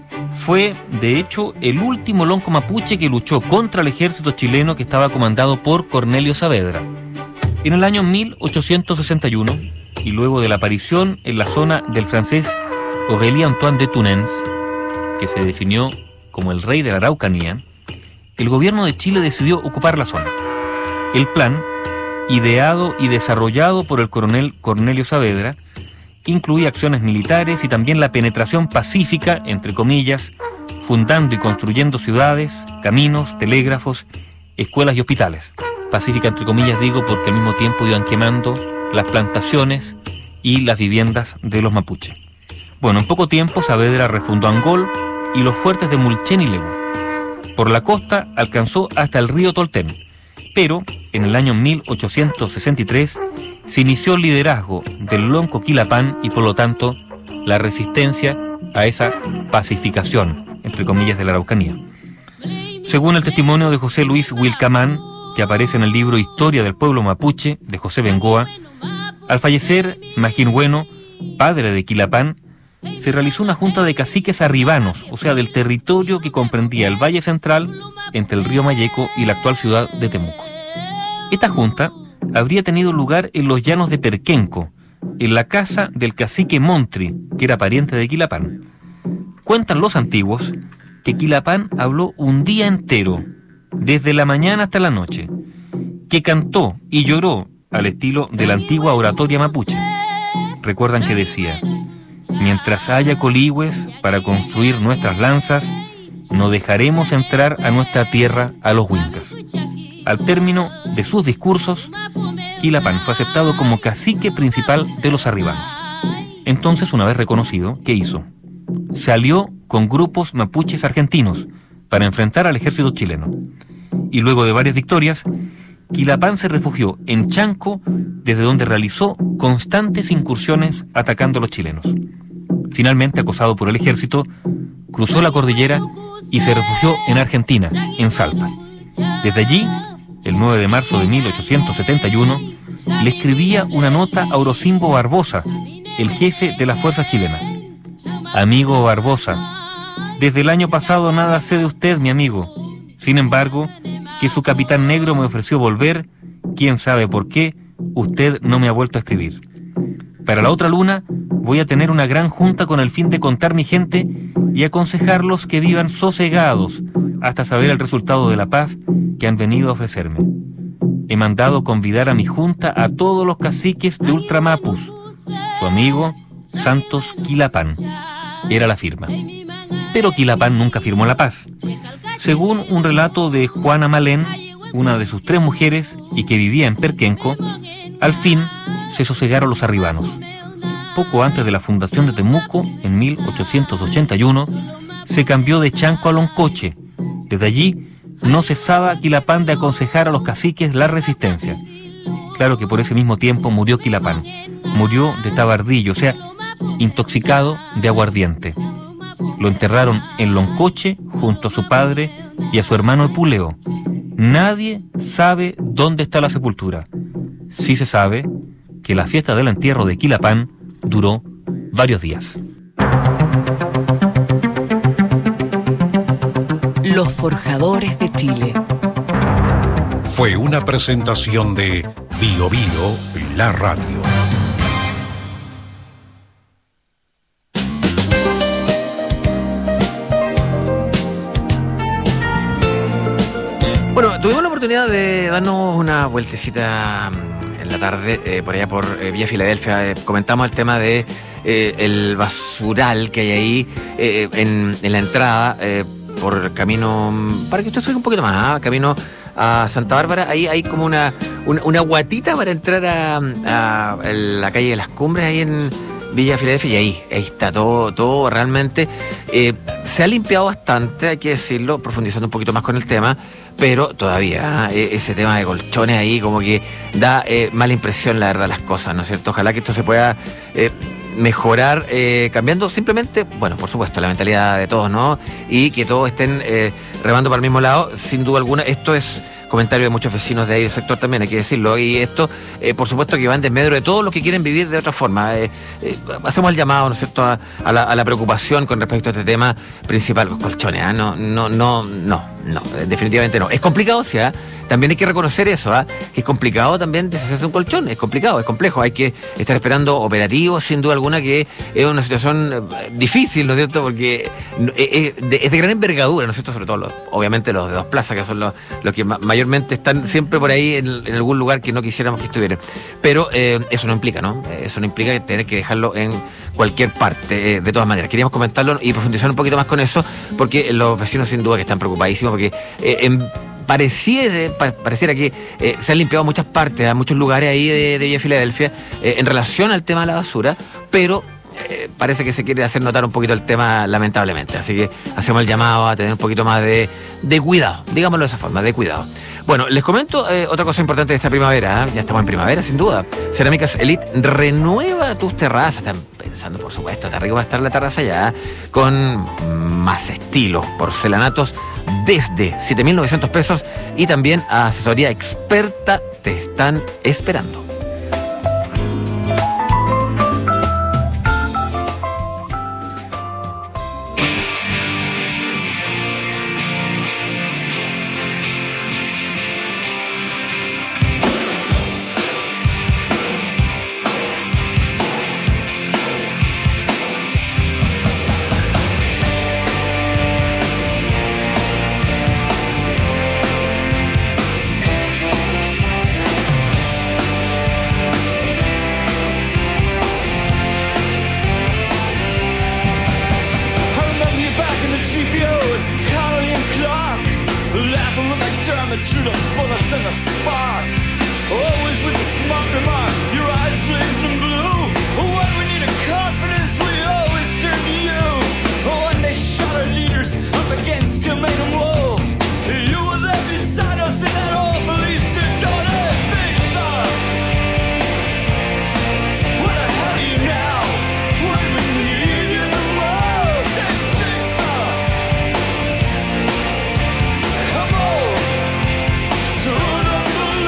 Fue, de hecho, el último lonco mapuche que luchó contra el ejército chileno que estaba comandado por Cornelio Saavedra. En el año mil ochocientos sesenta y uno, y luego de la aparición en la zona del francés Aurélie Antoine de Tunens, que se definió como el rey de la Araucanía, el gobierno de Chile decidió ocupar la zona. El plan, ideado y desarrollado por el coronel Cornelio Saavedra, incluía acciones militares y también la penetración pacífica, entre comillas, fundando y construyendo ciudades, caminos, telégrafos, escuelas y hospitales. Pacífica, entre comillas, digo, porque al mismo tiempo iban quemando las plantaciones y las viviendas de los mapuches. Bueno, en poco tiempo Saavedra refundó Angol y los fuertes de Mulchen y Lebu. Por la costa alcanzó hasta el río Tolten, pero en el año mil ochocientos sesenta y tres se inició el liderazgo del lonco Quilapán y por lo tanto la resistencia a esa pacificación, entre comillas, de la Araucanía. Según el testimonio de José Luis Wilcamán, que aparece en el libro Historia del Pueblo Mapuche, de José Bengoa, al fallecer Magín Bueno, padre de Quilapán, se realizó una junta de caciques arribanos, o sea, del territorio que comprendía el Valle Central entre el río Mayeco y la actual ciudad de Temuco. Esta junta habría tenido lugar en los llanos de Perquenco, en la casa del cacique Montri, que era pariente de Quilapán. Cuentan los antiguos que Quilapán habló un día entero, desde la mañana hasta la noche, que cantó y lloró al estilo de la antigua oratoria mapuche. Recuerdan que decía: mientras haya coligües para construir nuestras lanzas, no dejaremos entrar a nuestra tierra a los huincas. Al término de sus discursos, Quilapán fue aceptado como cacique principal de los arribanos. Entonces, una vez reconocido, ¿qué hizo? Salió con grupos mapuches argentinos para enfrentar al ejército chileno. Y luego de varias victorias, Quilapán se refugió en Chanco, desde donde realizó constantes incursiones atacando a los chilenos. Finalmente, acosado por el ejército, cruzó la cordillera y se refugió en Argentina, en Salta. Desde allí, el nueve de marzo de mil ochocientos setenta y uno, le escribía una nota a Orocimbo Barbosa, el jefe de las fuerzas chilenas. Amigo Barbosa, desde el año pasado nada sé de usted, mi amigo. Sin embargo, que su capitán negro me ofreció volver, quién sabe por qué, usted no me ha vuelto a escribir. Para la otra luna voy a tener una gran junta con el fin de contar mi gente y aconsejarlos que vivan sosegados hasta saber el resultado de la paz que han venido a ofrecerme. He mandado convidar a mi junta a todos los caciques de Ultramapus. Su amigo, Santos Quilapán. Era la firma. Pero Quilapán nunca firmó la paz. Según un relato de Juana Malén, una de sus tres mujeres y que vivía en Perquenco, al fin se sosegaron los arribanos. Poco antes de la fundación de Temuco, en mil ochocientos ochenta y uno, se cambió de Chanco a Loncoche. Desde allí no cesaba Quilapán de aconsejar a los caciques la resistencia. Claro que por ese mismo tiempo murió Quilapán. Murió de tabardillo, o sea, intoxicado de aguardiente. Lo enterraron en Loncoche junto a su padre y a su hermano Epuleo. Nadie sabe dónde está la sepultura. Sí se sabe que la fiesta del entierro de Quilapán duró varios días. Los Forjadores de Chile. Fue una presentación de Bio Bio, la radio. Bueno, tuvimos la oportunidad de darnos una vueltecita en la tarde, eh, por allá por eh, Villa Filadelfia. Eh, comentamos el tema de eh, el basural que hay ahí eh, en, en la entrada eh, por camino, para que usted suba un poquito más, ¿eh? Camino a Santa Bárbara. Ahí hay como una, una, una guatita para entrar a, a la calle de las Cumbres, ahí en Villa Filadelfia, y ahí, ahí está todo, todo realmente. Eh, se ha limpiado bastante, hay que decirlo, profundizando un poquito más con el tema, pero todavía eh, ese tema de colchones ahí como que da eh, mala impresión, la verdad, las cosas, ¿no es cierto? Ojalá que esto se pueda eh, mejorar eh, cambiando simplemente, bueno, por supuesto, la mentalidad de todos, ¿no? Y que todos estén eh, remando para el mismo lado, sin duda alguna. Esto es comentario de muchos vecinos de ahí del sector también, hay que decirlo, y esto, eh, por supuesto, que va en desmedro de todos los que quieren vivir de otra forma. Eh, eh, hacemos el llamado, ¿no es cierto?, a, a, la, a la preocupación con respecto a este tema principal, los colchones, ¿eh? No, no, no, no, no, definitivamente no. Es complicado, sí, ¿eh? También hay que reconocer eso, ¿eh? Que es complicado también deshacerse un colchón, es complicado, es complejo, hay que estar esperando operativos, sin duda alguna, que es una situación difícil, ¿no es cierto?, porque es de, es de gran envergadura, ¿no es cierto?, sobre todo, los, obviamente, los de dos plazas, que son los, los que mayormente están siempre por ahí en, en algún lugar que no quisiéramos que estuvieran. Pero eh, eso no implica, ¿no? Eso no implica tener que dejarlo en cualquier parte, eh, de todas maneras. Queríamos comentarlo y profundizar un poquito más con eso, porque los vecinos sin duda que están preocupadísimos, porque eh, en Pareciera, pareciera que eh, se han limpiado muchas partes, a muchos lugares ahí de, de Villa Filadelfia eh, en relación al tema de la basura, pero eh, parece que se quiere hacer notar un poquito el tema, lamentablemente. Así que hacemos el llamado a tener un poquito más de, de cuidado, digámoslo de esa forma, de cuidado. Bueno, les comento eh, otra cosa importante de esta primavera, ¿eh? Ya estamos en primavera, sin duda. Cerámicas Elite renueva tus terrazas. Están pensando, por supuesto, está rico va a estar la terraza ya, ¿eh? Con más estilo, porcelanatos desde siete mil novecientos pesos y también asesoría experta te están esperando. Come on, to the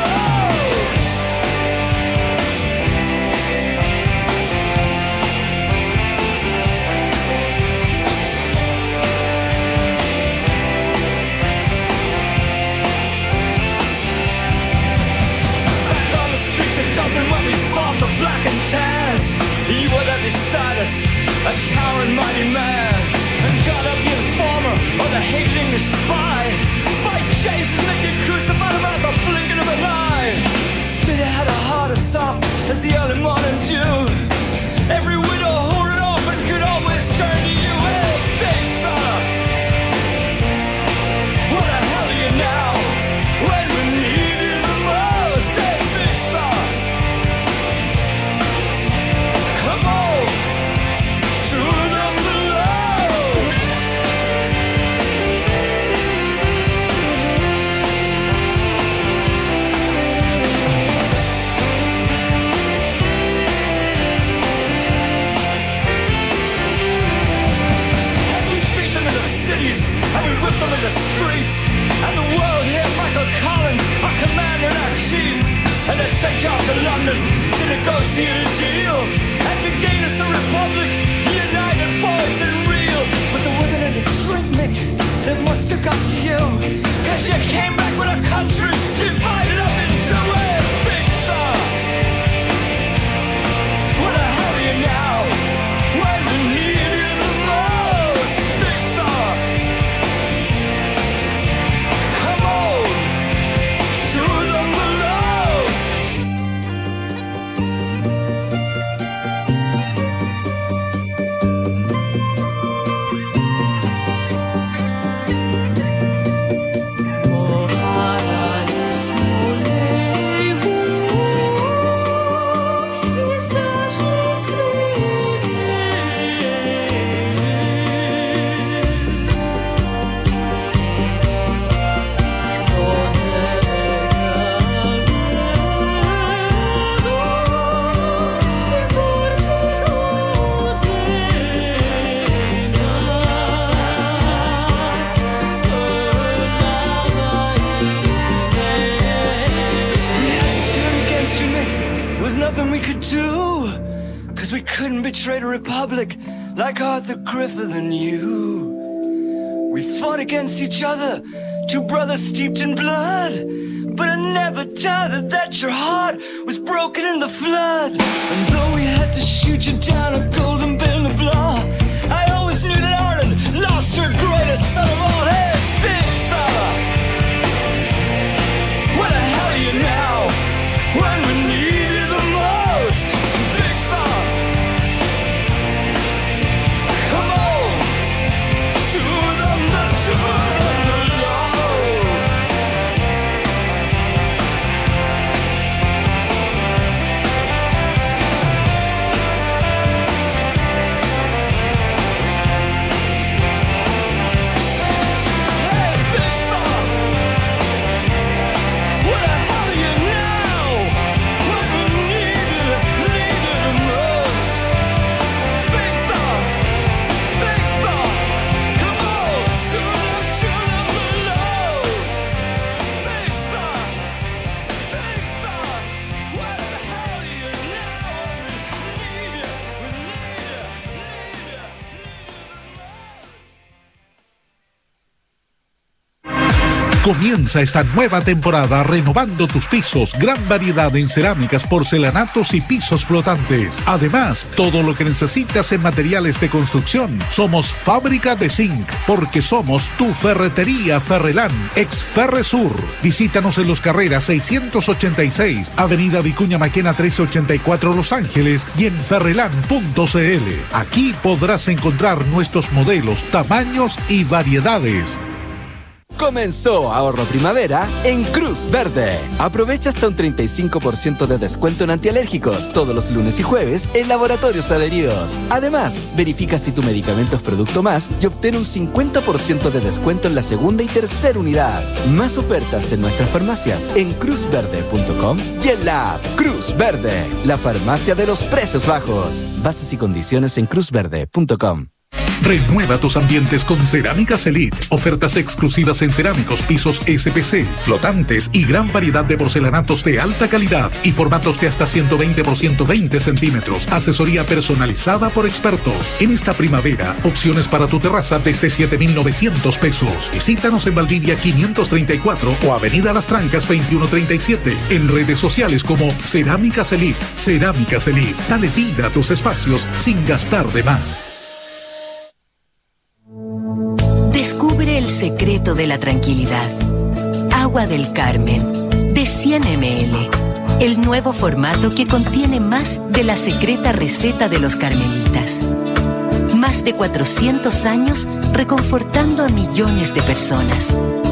a towering mighty man, and God of the informer or the hated English spy. By Jesus, make you crucified him at the blinking of an eye. Still you had a heart as soft as the early morning dew. Every widow, whore and orphan could always turn to you. Hey, big fella, what the hell are you now? When we need you the most, hey, big fella, come on, to them below. And we beat them in the cities, and we whip them in the streets, and the world here, Michael Collins, our commander and our chief, and they sent you off to London to negotiate a deal, and to gain us a republic, united boys and real. But the women and the drink, Mick, they must have got to you, cause you came back with a country divided up into a big star. What the hell are you now? When we need you the most, big star. Come on, to them below. Nothing we could do, cause we couldn't betray the Republic like Arthur Griffith and you. We fought against each other, two brothers steeped in blood, but I never doubted that your heart was broken in the flood. And though we had to shoot you down a golden bill of law, I always knew that Ireland lost her greatest son of all. Hey, big fella, where the hell are you now? When we need you the most, big fella, come on, to them, the to them below. Hey, big fella, where the hell are you now? When we need you, need you the most, big fella, big fella, come on, to them, to them below. Big fella, big fella, where the hell are you now? We need you, we need you, need you, Comienza esta nueva temporada renovando tus pisos, gran variedad en cerámicas, porcelanatos y pisos flotantes. Además, todo lo que necesitas en materiales de construcción. Somos Fábrica de Zinc, porque somos tu ferretería Ferrelán, ex Ferresur. Visítanos en Los Carreras seiscientos ochenta y seis, Avenida Vicuña Maquena trece ochenta y cuatro, Los Ángeles, y en ferrelán punto cl. Aquí podrás encontrar nuestros modelos, tamaños y variedades. Comenzó Ahorro Primavera en Cruz Verde. Aprovecha hasta un treinta y cinco por ciento de descuento en antialérgicos todos los lunes y jueves en laboratorios adheridos. Además, verifica si tu medicamento es Producto Más y obtén un cincuenta por ciento de descuento en la segunda y tercera unidad. Más ofertas en nuestras farmacias en cruz verde punto com y en la app Cruz Verde, la farmacia de los precios bajos. Bases y condiciones en cruz verde punto com. Renueva tus ambientes con Cerámicas Elite. Ofertas exclusivas en cerámicos, pisos S P C, flotantes y gran variedad de porcelanatos de alta calidad y formatos de hasta ciento veinte por ciento veinte centímetros. Asesoría personalizada por expertos. En esta primavera, opciones para tu terraza desde siete mil novecientos pesos. Visítanos en Valdivia quinientos treinta y cuatro o Avenida Las Trancas veintiuno treinta y siete. En redes sociales como Cerámicas Elite. Cerámicas Elite. Dale vida a tus espacios sin gastar de más. secreto de la tranquilidad. Agua del Carmen, de cien mililitros. El nuevo formato que contiene más de la secreta receta de los carmelitas. Más de cuatrocientos años reconfortando a millones de personas.